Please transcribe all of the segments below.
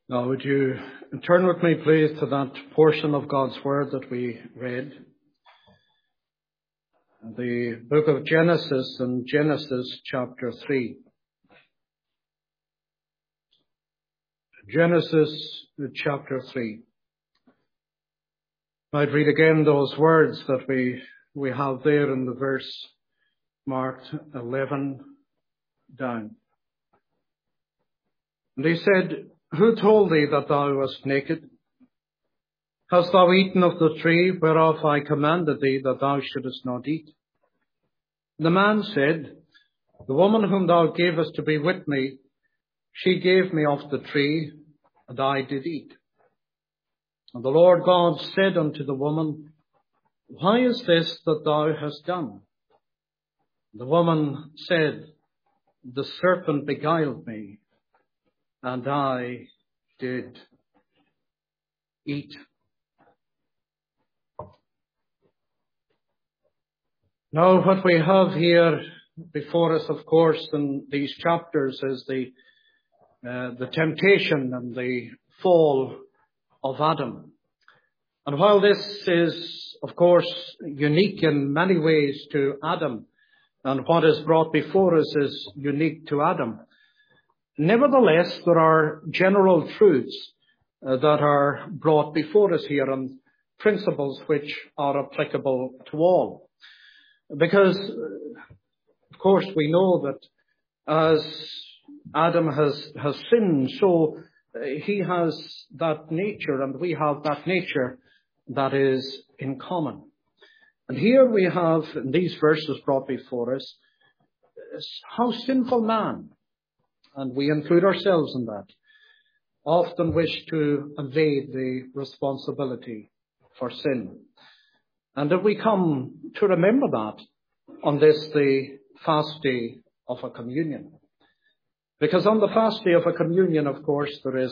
Now, would you turn with me, please, to that portion of God's Word that we read? The book of Genesis and Genesis chapter 3. Genesis chapter 3. I'd read again those words that we have there in the verse marked 11 down. And he said, "Who told thee that thou wast naked? Hast thou eaten of the tree whereof I commanded thee that thou shouldest not eat?" The man said, "The woman whom thou gavest to be with me, she gave me of the tree, and I did eat." And the Lord God said unto the woman, "Why is this that thou hast done?" The woman said, "The serpent beguiled me, and I did eat." Now, what we have here before us, of course, in these chapters is the temptation and the fall of Adam. And while this is, of course, unique in many ways to Adam, and what is brought before us is unique to Adam, nevertheless, there are general truths that are brought before us here and principles which are applicable to all. Because, of course, we know that as Adam has sinned, so he has that nature and we have that nature that is in common. And here we have, in these verses brought before us, how sinful man, and we include ourselves in that, often wish to evade the responsibility for sin. And that we come to remember that on this, the fast day of a communion. Because on the fast day of a communion, of course, there is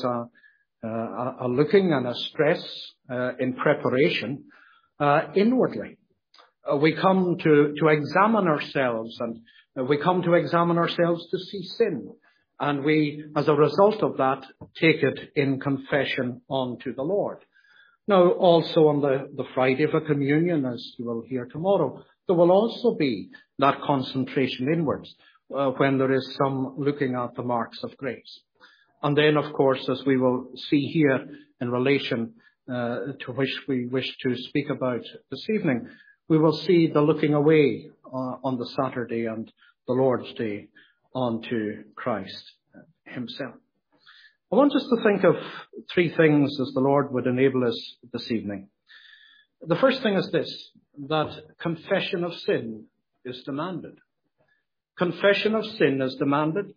a looking and a stress in preparation inwardly. We come to examine ourselves, and we come to examine ourselves to see sin. And we, as a result of that, take it in confession unto the Lord. Now, also on the Friday of a communion, as you will hear tomorrow, there will also be that concentration inwards when there is some looking at the marks of grace. And then, of course, as we will see here in relation to which we wish to speak about this evening, we will see the looking away on the Saturday and the Lord's Day unto Christ himself. I want us to think of three things as the Lord would enable us this evening. The first thing is this, that confession of sin is demanded. Confession of sin is demanded.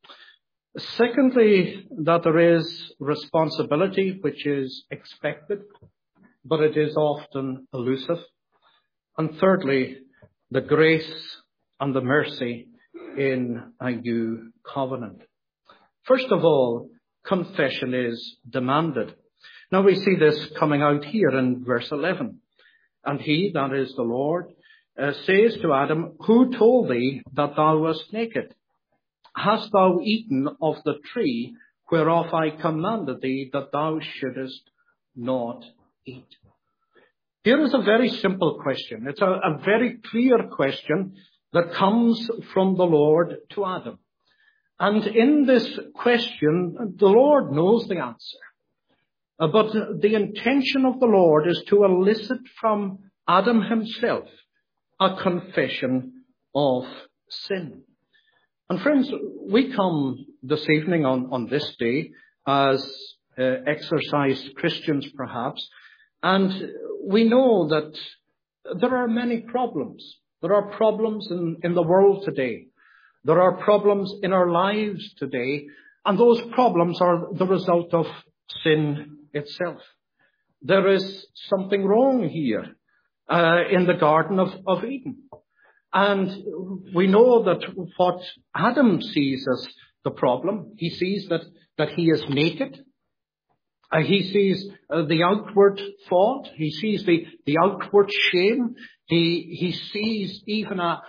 Secondly, that there is responsibility which is expected, but it is often elusive. And thirdly, the grace and the mercy in a new covenant. First of all, confession is demanded. Now we see this coming out here in verse 11. And he, that is the Lord, says to Adam, "Who told thee that thou wast naked? Hast thou eaten of the tree whereof I commanded thee that thou shouldest not eat?" Here is a very simple question. It's a very clear question that comes from the Lord to Adam. And in this question, the Lord knows the answer. But the intention of the Lord is to elicit from Adam himself a confession of sin. And friends, we come this evening on this day as exercised Christians perhaps, and we know that there are many problems. There are problems in the world today. There are problems in our lives today, and those problems are the result of sin itself. There is something wrong here in the Garden of Eden. And we know that what Adam sees as the problem, he sees that he is naked. He sees the outward fault. He sees the outward shame. He sees even a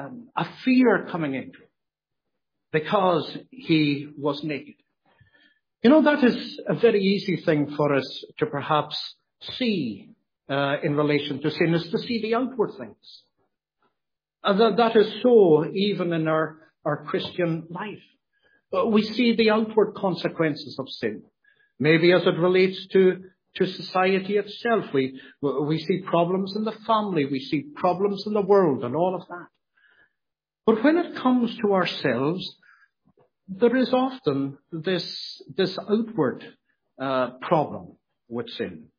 fear coming in because he was naked. That is a very easy thing for us to perhaps see in relation to sin, is to see the outward things. And that is so even in our Christian life. We see the outward consequences of sin. Maybe as it relates to society itself. We see problems in the family. We see problems in the world and all of that. But when it comes to ourselves, there is often this outward problem with sin.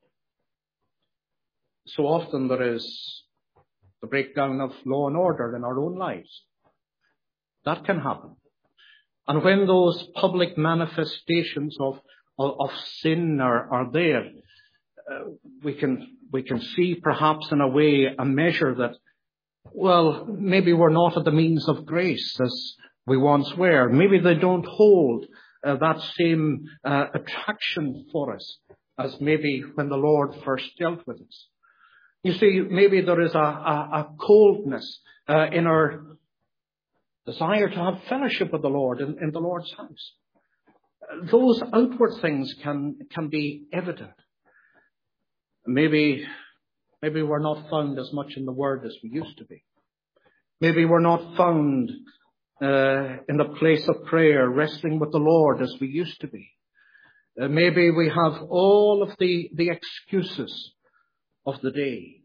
So often there is the breakdown of law and order in our own lives. That can happen. And when those public manifestations of sin are there, we can see perhaps in a way a measure that, well, maybe we're not at the means of grace as we once were. Maybe they don't hold that same attraction for us as maybe when the Lord first dealt with us. You see, maybe there is a coldness in our desire to have fellowship with the Lord in the Lord's house. Those outward things can be evident. Maybe we're not found as much in the Word as we used to be. Maybe we're not found in the place of prayer, wrestling with the Lord as we used to be. Maybe we have all of the excuses of the day.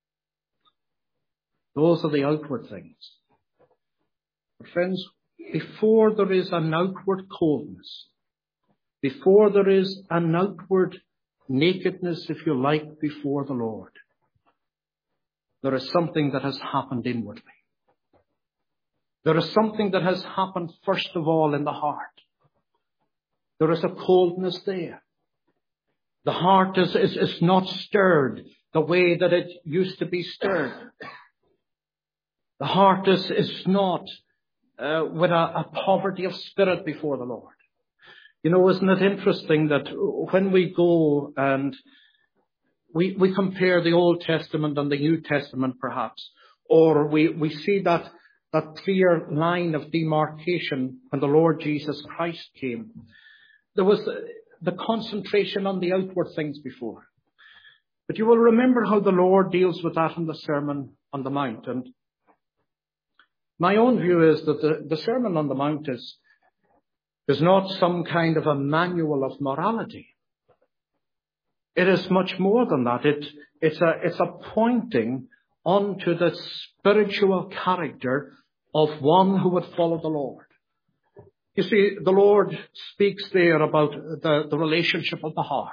Those are the outward things. But friends, before there is an outward coldness, before there is an outward nakedness, if you like, before the Lord, there is something that has happened inwardly. There is something that has happened first of all in the heart. There is a coldness there. The heart is not stirred the way that it used to be stirred. The heart is not with a poverty of spirit before the Lord. Isn't it interesting that when we go and we compare the Old Testament and the New Testament perhaps, or we see that clear line of demarcation when the Lord Jesus Christ came, there was the concentration on the outward things before. But you will remember how the Lord deals with that in the Sermon on the Mount. And my own view is that the Sermon on the Mount is not some kind of a manual of morality. It is much more than that. It's a pointing onto the spiritual character of one who would follow the Lord. You see, the Lord speaks there about the relationship of the heart.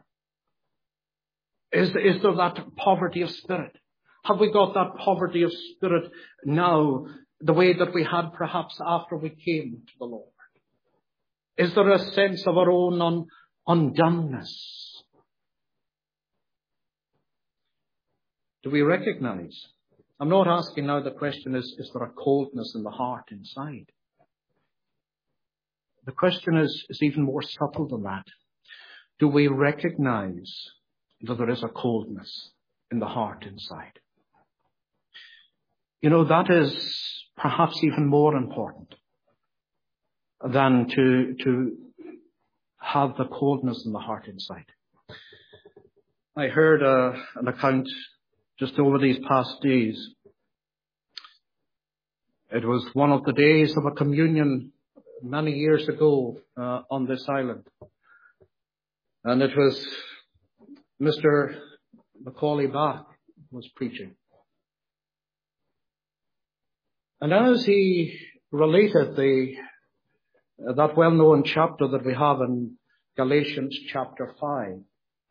Is there that poverty of spirit? Have we got that poverty of spirit now, the way that we had perhaps after we came to the Lord? Is there a sense of our own undoneness? Do we recognize? I'm not asking now, the question is there a coldness in the heart inside? The question is even more subtle than that. Do we recognize that there is a coldness in the heart inside? That is perhaps even more important than to have the coldness in the heart inside. I heard an account just over these past days. It was one of the days of a communion many years ago on this island. And it was Mr. Macaulay Bach was preaching. And as he related that well-known chapter that we have in Galatians chapter 5,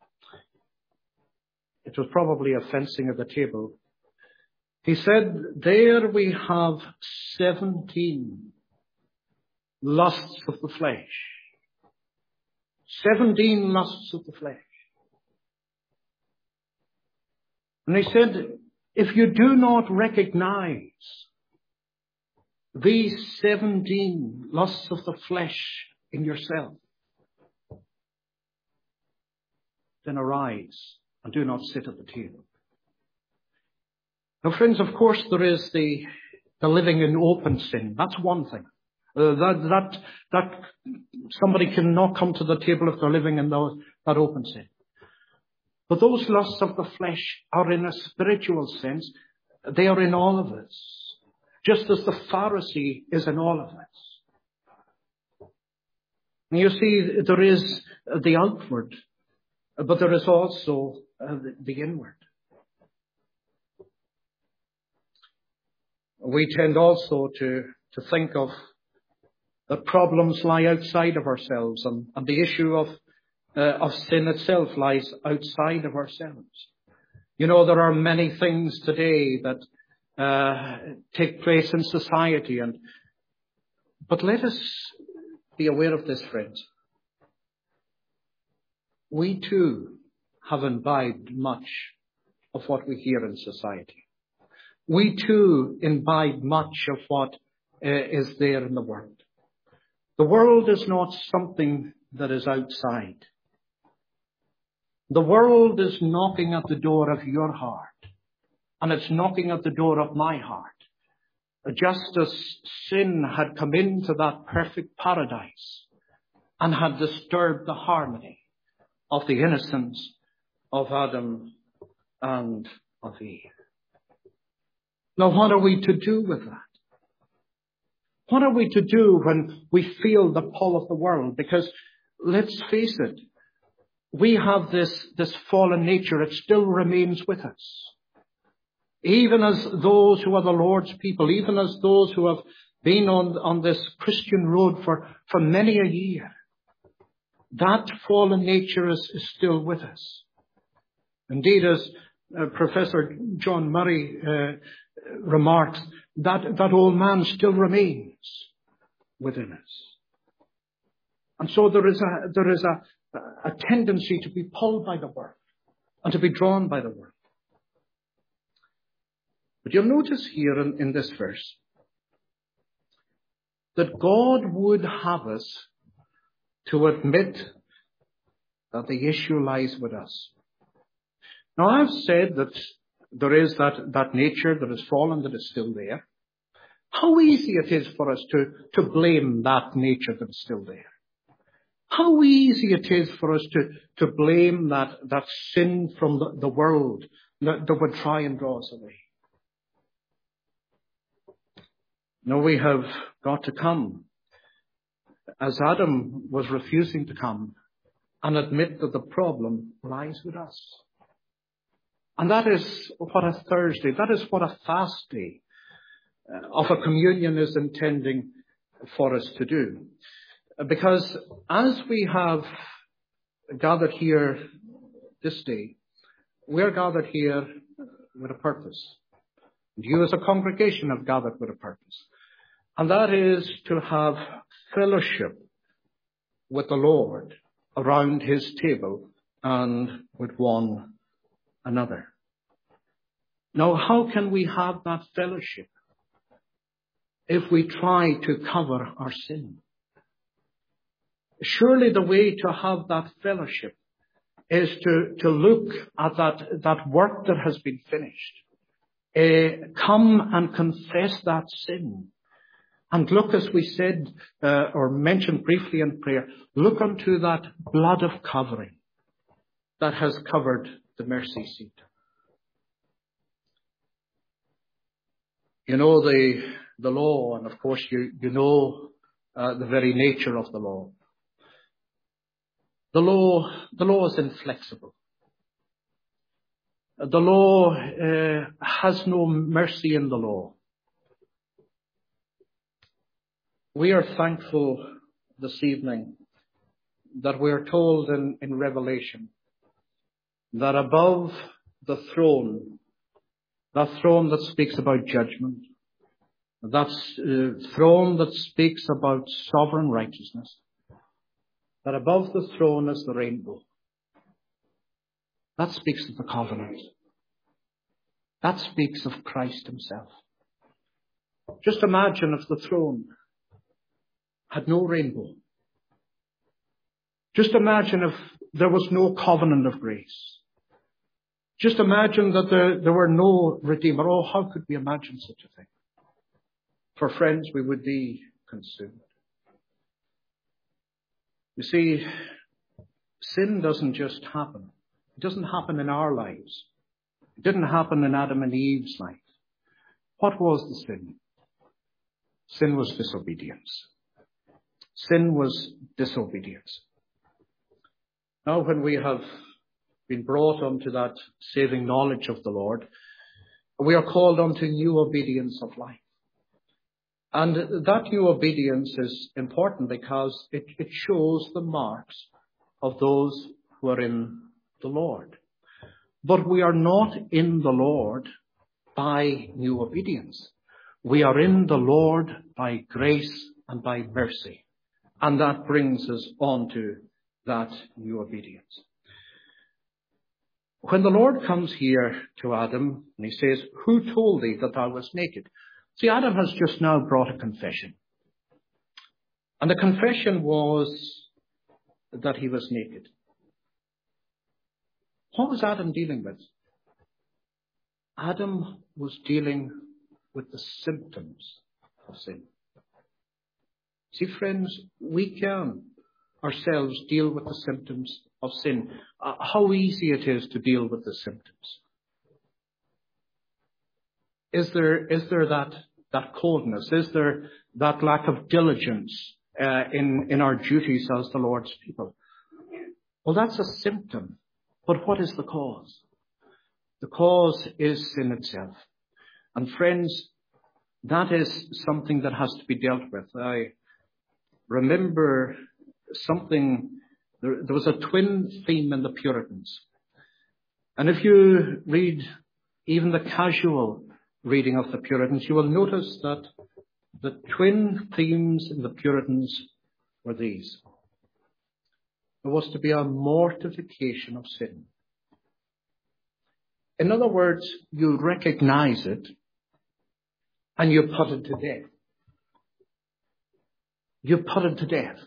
it was probably a fencing of the table. He said, there we have 17 lusts of the flesh. 17 lusts of the flesh. And he said, if you do not recognize these 17 lusts of the flesh in yourself, then arise and do not sit at the table. Now, friends, of course, there is the living in open sin. That's one thing. That somebody cannot come to the table if they're living in that open sin. But those lusts of the flesh are in a spiritual sense. They are in all of us. Just as the Pharisee is in all of us. And you see, there is the outward, but there is also the inward. We tend also to think of that problems lie outside of ourselves, and the issue of sin itself lies outside of ourselves. You know, there are many things today that take place in society, but let us be aware of this, friends. We too have imbibed much of what we hear in society. We too imbibe much of what is there in the world. The world is not something that is outside. The world is knocking at the door of your heart, and it's knocking at the door of my heart. Just as sin had come into that perfect paradise and had disturbed the harmony of the innocence of Adam and of Eve. Now, what are we to do with that? What are we to do when we feel the pull of the world? Because let's face it, we have this fallen nature. It still remains with us. Even as those who are the Lord's people, even as those who have been on this Christian road for many a year, that fallen nature is still with us. Indeed, as Professor John Murray remarks, that old man still remains within us. And so there is a tendency to be pulled by the world and to be drawn by the world. But you'll notice here in this verse that God would have us to admit that the issue lies with us. Now, I've said that there is that nature that has fallen, that is still there. How easy it is for us to blame that nature that is still there. How easy it is for us to blame that sin from the world that would try and draw us away. No, we have got to come, as Adam was refusing to come, and admit that the problem lies with us. And that is what a Thursday, that is what a fast day of a communion is intending for us to do. Because as we have gathered here this day, we're gathered here with a purpose. And you as a congregation have gathered with a purpose. And that is to have fellowship with the Lord around his table and with one another. Now, how can we have that fellowship if we try to cover our sin? Surely the way to have that fellowship is to look at that work that has been finished. Come and confess that sin. And look, as we said, or mentioned briefly in prayer, look unto that blood of covering that has covered the mercy seat. You know the law, and of course you know the very nature of the law. The law is inflexible. The law has no mercy in the law. We are thankful this evening that we are told in Revelation that above the throne, that throne that speaks about judgment, that throne that speaks about sovereign righteousness, that above the throne is the rainbow. That speaks of the covenant. That speaks of Christ himself. Just imagine if the throne had no rainbow. Just imagine if there was no covenant of grace. Just imagine that there were no Redeemer. Oh, how could we imagine such a thing? For friends, we would be consumed. You see, sin doesn't just happen. It doesn't happen in our lives. It didn't happen in Adam and Eve's life. What was the sin? Sin was disobedience. Sin was disobedience. Now when we have been brought unto that saving knowledge of the Lord, we are called unto new obedience of life. And that new obedience is important because it shows the marks of those who are in the Lord. But we are not in the Lord by new obedience. We are in the Lord by grace and by mercy. And that brings us on to that new obedience. When the Lord comes here to Adam and he says, "Who told thee that thou wast naked?" See, Adam has just now brought a confession. And the confession was that he was naked. What was Adam dealing with? Adam was dealing with the symptoms of sin. See, friends, we can ourselves deal with the symptoms of sin. How easy it is to deal with the symptoms. Is there that coldness? Is there that lack of diligence in our duties as the Lord's people? Well, that's a symptom. But what is the cause? The cause is sin itself. And friends, that is something that has to be dealt with. I remember something, there was a twin theme in the Puritans. And if you read even the casual reading of the Puritans, you will notice that the twin themes in the Puritans were these. There was to be a mortification of sin. In other words, you recognize it and you put it to death. You put it to death.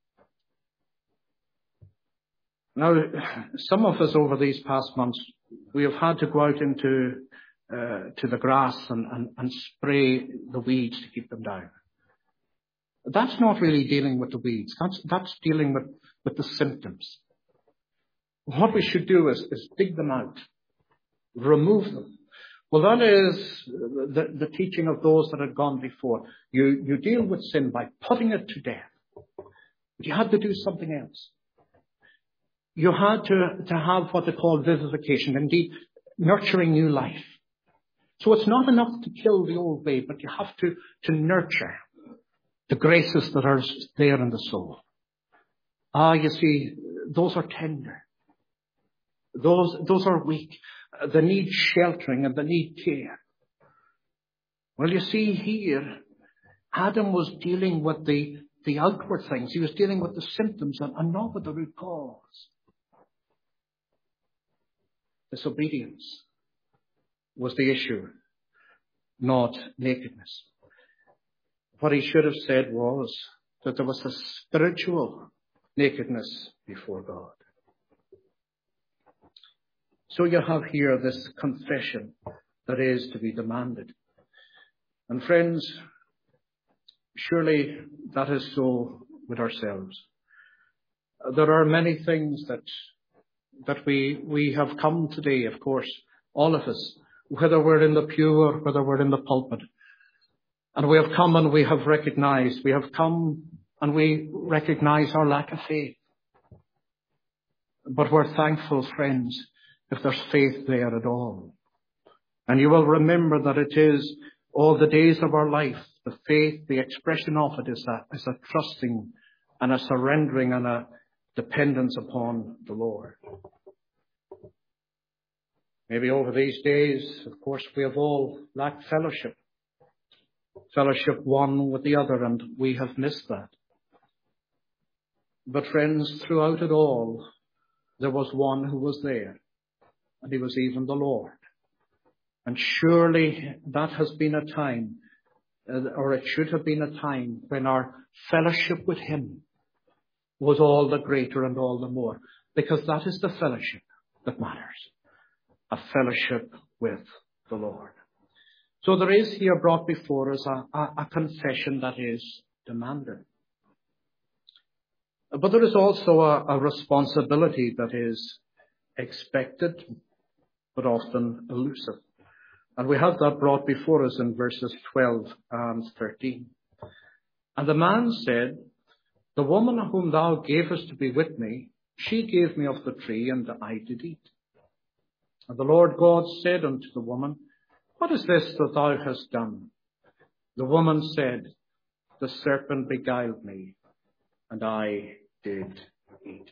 Now, some of us over these past months, we have had to go out into to the grass and spray the weeds to keep them down. That's not really dealing with the weeds. That's dealing with the symptoms. What we should do is dig them out, remove them. Well, that is the teaching of those that had gone before. You deal with sin by putting it to death. But you had to do something else. You had to have what they call vivification, indeed, nurturing new life. So it's not enough to kill the old way, but you have to nurture the graces that are there in the soul. You see, those are tender. Those are weak. They need sheltering and they need care. Well, you see here, Adam was dealing with the outward things. He was dealing with the symptoms and not with the root cause. Disobedience was the issue, not nakedness. What he should have said was that there was a spiritual nakedness before God. So you have here this confession that is to be demanded. And friends, surely that is so with ourselves. There are many things that we have come today, of course, all of us, whether we're in the pew or whether we're in the pulpit. And we have come and we have recognized our lack of faith. But we're thankful, friends, if there's faith there at all. And you will remember that it is all the days of our life, the faith, the expression of it is a trusting and a surrendering and a dependence upon the Lord. Maybe over these days, of course, we have all lacked fellowship. Fellowship one with the other, and we have missed that. But friends, throughout it all, there was one who was there, and he was even the Lord. And surely that has been a time, or it should have been a time, when our fellowship with him was all the greater and all the more, because that is the fellowship that matters. A fellowship with the Lord. So there is here brought before us a confession that is demanded. But there is also a responsibility that is expected, but often elusive. And we have that brought before us in verses 12 and 13. And the man said, the woman whom thou gavest to be with me, she gave me of the tree, and I did eat. And the Lord God said unto the woman, what is this that thou hast done? The woman said, the serpent beguiled me, and I did eat.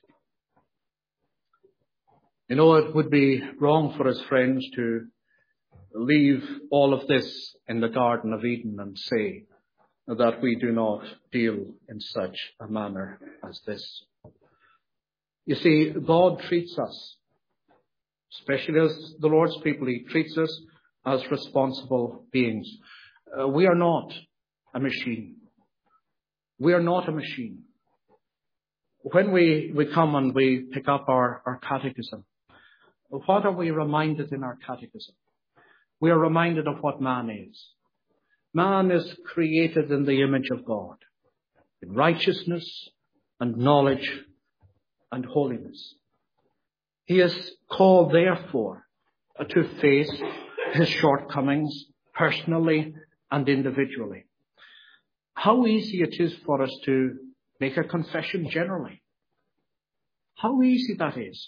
You know, it would be wrong for his friends to leave all of this in the Garden of Eden and say that we do not deal in such a manner as this. You see, God treats us, especially as the Lord's people, he treats us as responsible beings. We are not a machine. We are not a machine. When we come and we pick up our catechism, what are we reminded in our catechism? We are reminded of what man is. Man is created in the image of God, in righteousness and knowledge and holiness. He is called, therefore, to face his shortcomings personally and individually. How easy it is for us to make a confession generally. How easy that is.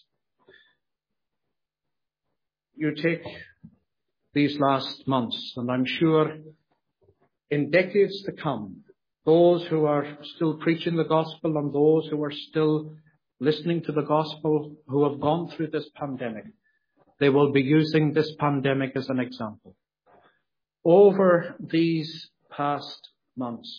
You take these last months, and I'm sure in decades to come, those who are still preaching the gospel and those who are still listening to the gospel who have gone through this pandemic, they will be using this pandemic as an example. Over these past months,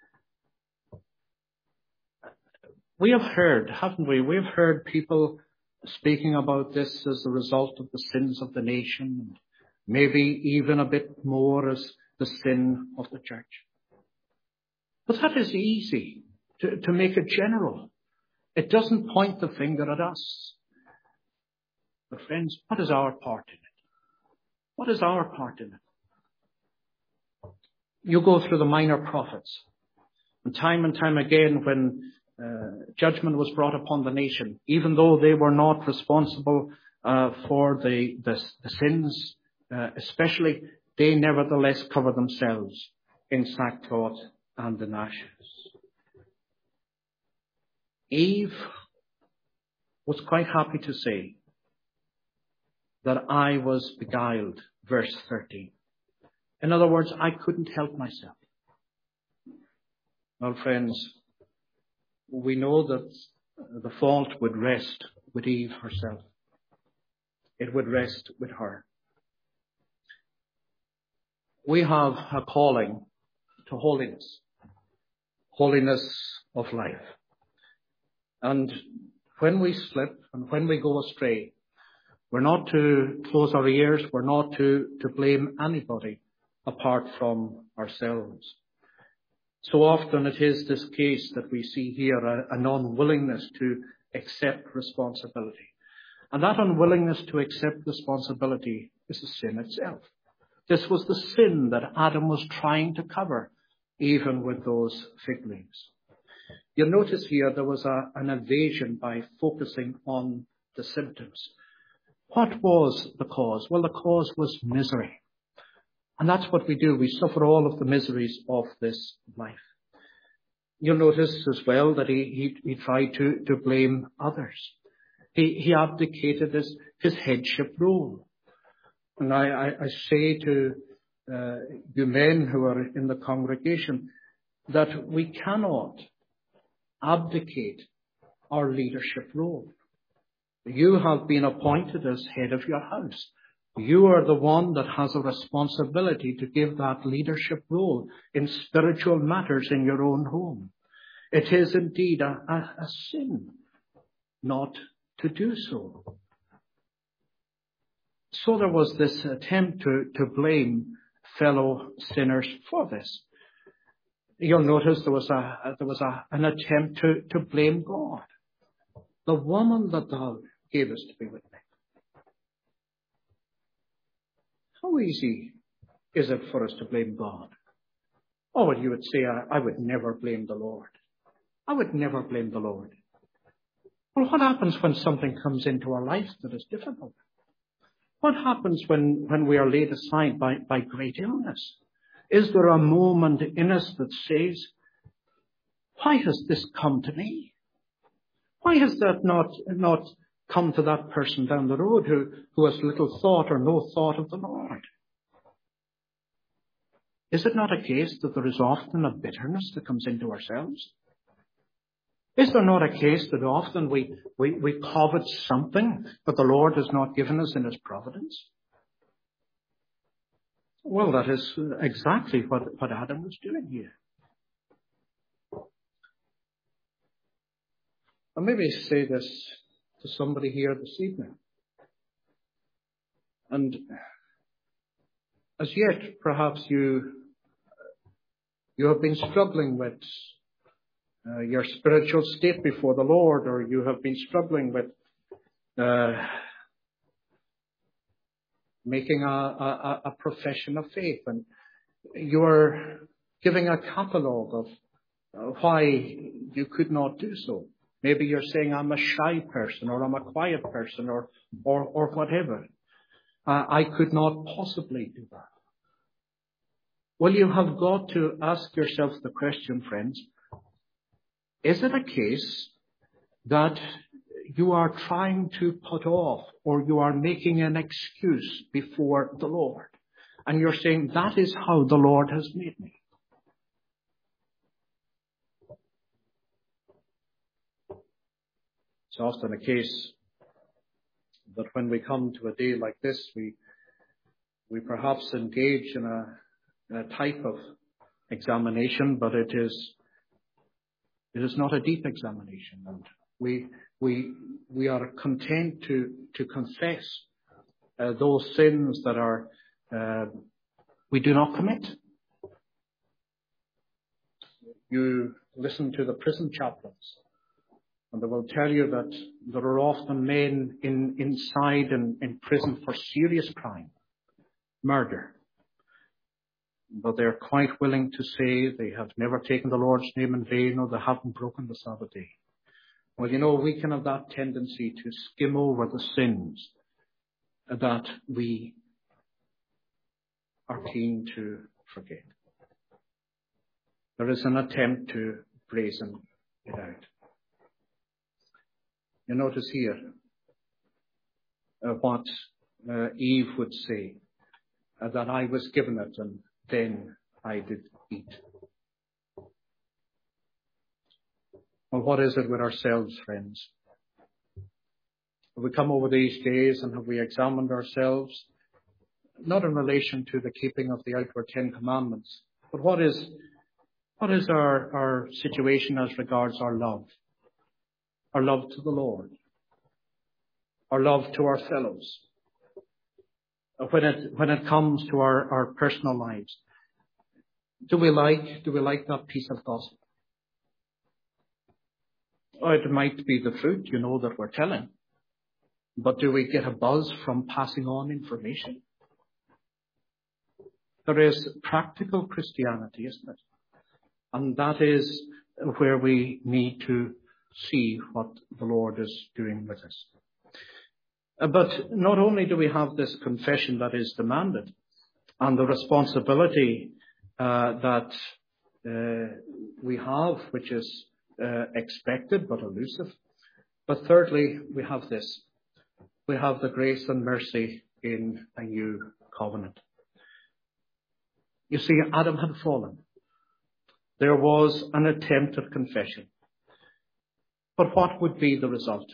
we have heard, haven't we? We've heard people speaking about this as a result of the sins of the nation, and maybe even a bit more as the sin of the church. But that is easy to make it general. It doesn't point the finger at us. But friends, what is our part in it? What is our part in it? You go through the minor prophets, and time again when judgment was brought upon the nation, even though they were not responsible for the sins, especially, they nevertheless cover themselves in sackcloth and in ashes. Eve was quite happy to say that I was beguiled, verse 13. In other words, I couldn't help myself. Well, friends, we know that the fault would rest with Eve herself. It would rest with her. We have a calling to holiness, holiness of life. And when we slip and when we go astray, we're not to close our ears, we're not to blame anybody apart from ourselves. So often it is this case that we see here, an unwillingness to accept responsibility. And that unwillingness to accept responsibility is a sin itself. This was the sin that Adam was trying to cover, even with those fig leaves. You'll notice here there was an evasion by focusing on the symptoms. What was the cause? Well, the cause was misery. And that's what we do. We suffer all of the miseries of this life. You'll notice as well that he tried to blame others. He abdicated his headship role. And I say to you men who are in the congregation that we cannot abdicate our leadership role. You have been appointed as head of your house. You are the one that has a responsibility to give that leadership role in spiritual matters in your own home. It is indeed a sin not to do so. So there was this attempt to blame fellow sinners for this. You'll notice there was an attempt to blame God. The woman that thou gavest to be with me. How easy is it for us to blame God? Oh, well, you would say, I would never blame the Lord. I would never blame the Lord. Well, what happens when something comes into our life that is difficult? What happens when we are laid aside by great illness? Is there a moment in us that says, why has this come to me? Why has that not come to that person down the road who has little thought or no thought of the Lord? Is it not a case that there is often a bitterness that comes into ourselves? Is there not a case that often we covet something that the Lord has not given us in His providence? Well, that is exactly what Adam was doing here. I'll maybe say this to somebody here this evening. And as yet, perhaps you have been struggling with your spiritual state before the Lord, or you have been struggling with making a profession of faith, and you're giving a catalogue of why you could not do so. Maybe you're saying, I'm a shy person, or I'm a quiet person, or whatever. I could not possibly do that. Well, you have got to ask yourself the question, friends, is it a case that you are trying to put off, or you are making an excuse before the Lord? And you're saying, that is how the Lord has made me. It's often a case that when we come to a day like this, we perhaps engage in a type of examination, but it is not a deep examination, and we are content to confess those sins that are we do not commit. You listen to the prison chaplains, and they will tell you that there are often men inside in prison for serious crime, murder. But they're quite willing to say they have never taken the Lord's name in vain, or they haven't broken the Sabbath day. Well, we can have that tendency to skim over the sins that we are keen to forget. There is an attempt to brazen it out. You notice here what Eve would say, that I was given it and then I did eat. Well, what is it with ourselves, friends? Have we come over these days and have we examined ourselves, not in relation to the keeping of the outward 10 commandments, but what is our situation as regards our love to the Lord, our love to our fellows? When it comes to our personal lives, do we like that piece of gossip? Or it might be the truth, that we're telling. But do we get a buzz from passing on information? There is practical Christianity, isn't it? And that is where we need to see what the Lord is doing with us. But not only do we have this confession that is demanded and the responsibility that we have, which is expected but elusive, but thirdly, we have this. We have the grace and mercy in a new covenant. You see, Adam had fallen. There was an attempt at confession. But what would be the result?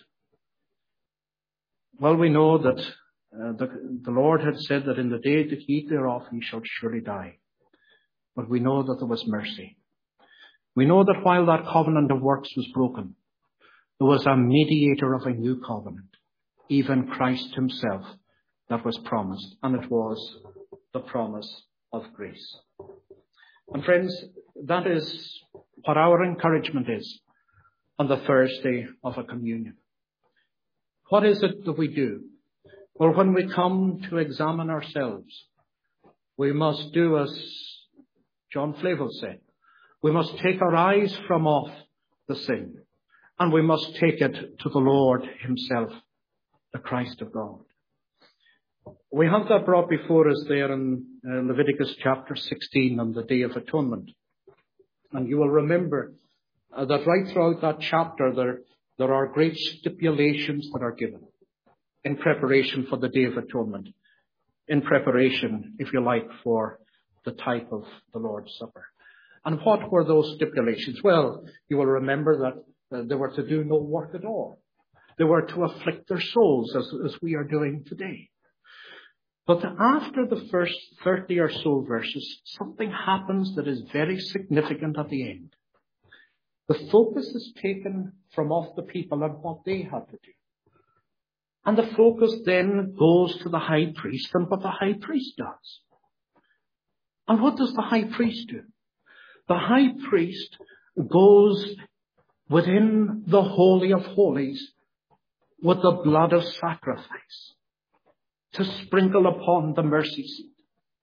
Well, we know that the Lord had said that in the day that ye eat thereof, ye shall surely die. But we know that there was mercy. We know that while that covenant of works was broken, there was a mediator of a new covenant, even Christ himself, that was promised. And it was the promise of grace. And friends, that is what our encouragement is on the Thursday of a communion. What is it that we do? Well, when we come to examine ourselves, we must do as John Flavel said. We must take our eyes from off the sin. And we must take it to the Lord himself, the Christ of God. We have that brought before us there in Leviticus chapter 16 on the Day of Atonement. And you will remember that right throughout that chapter there are great stipulations that are given in preparation for the Day of Atonement. In preparation, if you like, for the type of the Lord's Supper. And what were those stipulations? Well, you will remember that they were to do no work at all. They were to afflict their souls as we are doing today. But after the first 30 or so verses, something happens that is very significant at the end. The focus is taken from off the people and what they had to do. And the focus then goes to the high priest and what the high priest does. And what does the high priest do? The high priest goes within the Holy of Holies with the blood of sacrifice to sprinkle upon the mercy seat.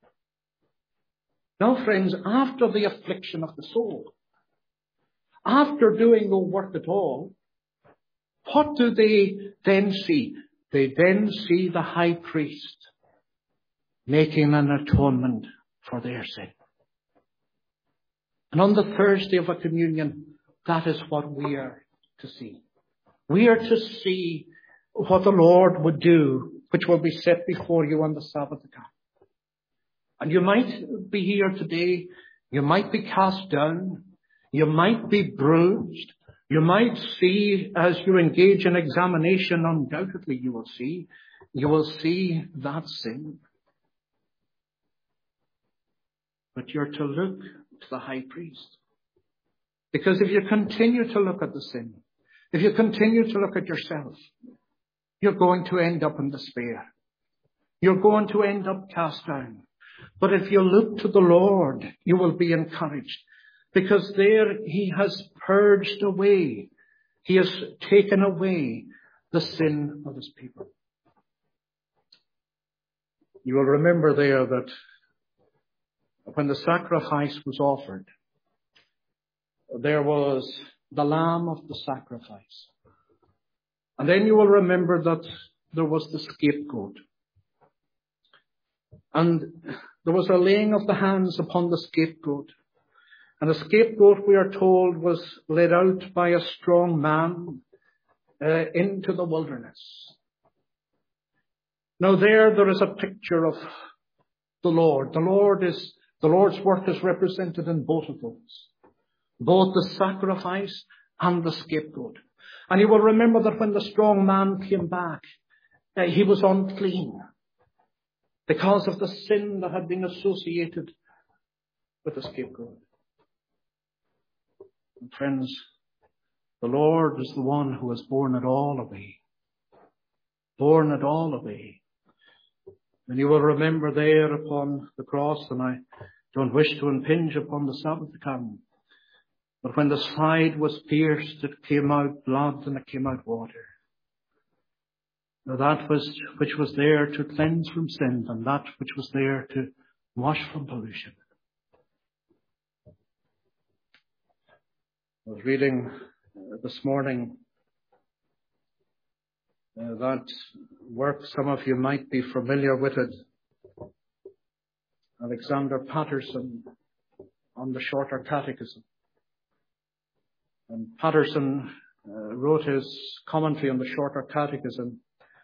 Now, friends, after the affliction of the soul, after doing no work at all, what do they then see? They then see the high priest making an atonement for their sin. And on the Thursday of a communion, that is what we are to see. We are to see what the Lord would do, which will be set before you on the Sabbath to come. And you might be here today, you might be cast down, you might be bruised, you might see as you engage in examination, undoubtedly you will see that sin. But you're to look to the high priest. Because if you continue to look at the sin, if you continue to look at yourself, you're going to end up in despair. You're going to end up cast down. But if you look to the Lord, you will be encouraged. Because there he has purged away. He has taken away the sin of his people. You will remember there that when the sacrifice was offered, there was the lamb of the sacrifice. And then you will remember that there was the scapegoat. And there was a laying of the hands upon the scapegoat. And the scapegoat, we are told, was led out by a strong man into the wilderness. Now there is a picture of the Lord. The Lord's work is represented in both of those. Both the sacrifice and the scapegoat. And you will remember that when the strong man came back, he was unclean because of the sin that had been associated with the scapegoat. And friends, the Lord is the one who has borne it all away. Borne it all away. And you will remember there upon the cross, and I don't wish to impinge upon the Sabbath to come, but when the side was pierced, it came out blood and it came out water. Now that which was there to cleanse from sin, and that which was there to wash from pollution. I was reading this morning that work, some of you might be familiar with it. Alexander Patterson on the Shorter Catechism. And Patterson wrote his commentary on the Shorter Catechism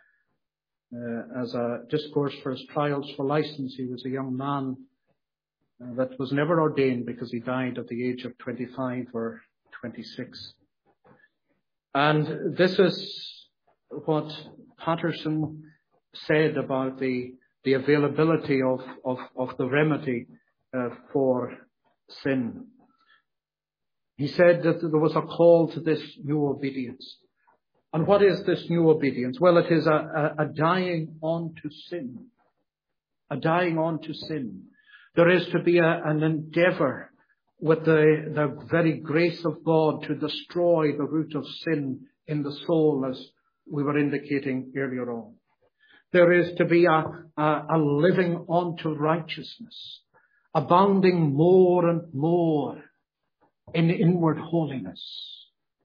as a discourse for his trials for license. He was a young man that was never ordained because he died at the age of 25 or 26. And this is what Patterson said about the availability of the remedy for sin. He said that there was a call to this new obedience. And what is this new obedience? Well, it is a dying on to sin. A dying on to sin. There is to be an endeavor with the very grace of God to destroy the root of sin in the soul, as we were indicating earlier on. There is to be a living on to righteousness, abounding more and more in inward holiness,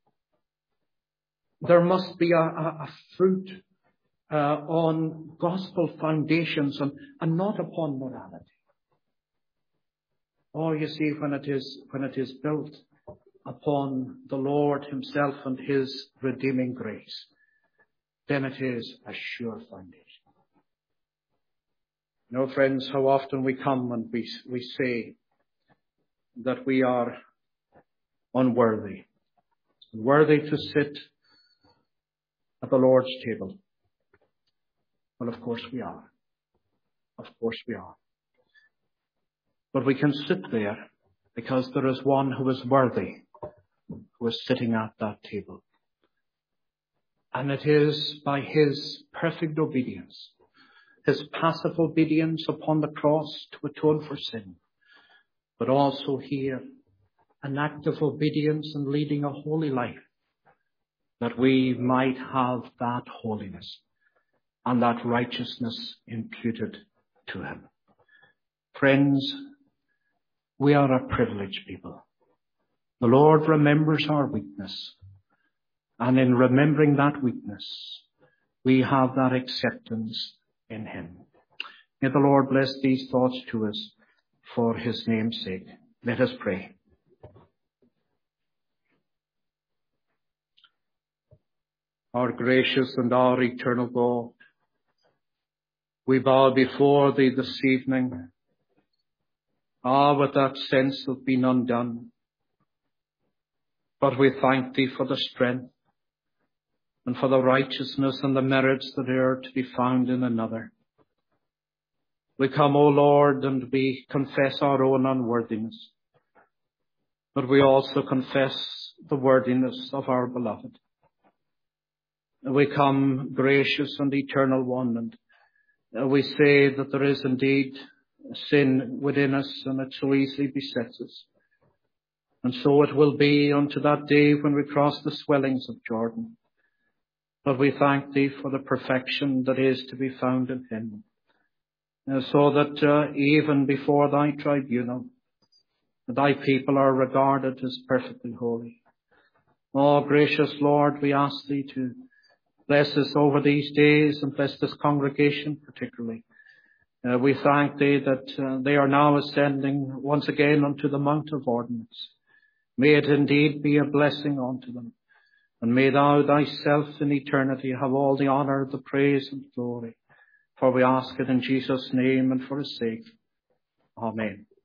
there must be a fruit on gospel foundations and not upon morality. Or you see, when it is built upon the Lord himself and his redeeming grace, then it is a sure foundation. You know, friends, how often we come and we say that we are unworthy to sit at the Lord's table. Well, of course we are. Of course we are. But we can sit there because there is one who is worthy, who is sitting at that table. And it is by his perfect obedience, his passive obedience upon the cross to atone for sin, but also here an active obedience in leading a holy life, that we might have that holiness and that righteousness imputed to him. Friends, we are a privileged people. The Lord remembers our weakness. And in remembering that weakness, we have that acceptance in him. May the Lord bless these thoughts to us for his name's sake. Let us pray. Our gracious and our eternal God, we bow before thee this evening, with that sense of being undone. But we thank thee for the strength and for the righteousness and the merits that are to be found in another. We come, O Lord, and we confess our own unworthiness, but we also confess the worthiness of our beloved. We come, gracious and eternal one, and we say that there is indeed sin within us, and it so easily besets us. And so it will be unto that day when we cross the swellings of Jordan. But we thank thee for the perfection that is to be found in him, so that even before thy tribunal, thy people are regarded as perfectly holy. Oh, gracious Lord, we ask thee to bless us over these days and bless this congregation particularly. We thank thee that they are now ascending once again unto the Mount of Ordinance. May it indeed be a blessing unto them. And may thou thyself in eternity have all the honor, the praise and glory. For we ask it in Jesus' name and for his sake. Amen.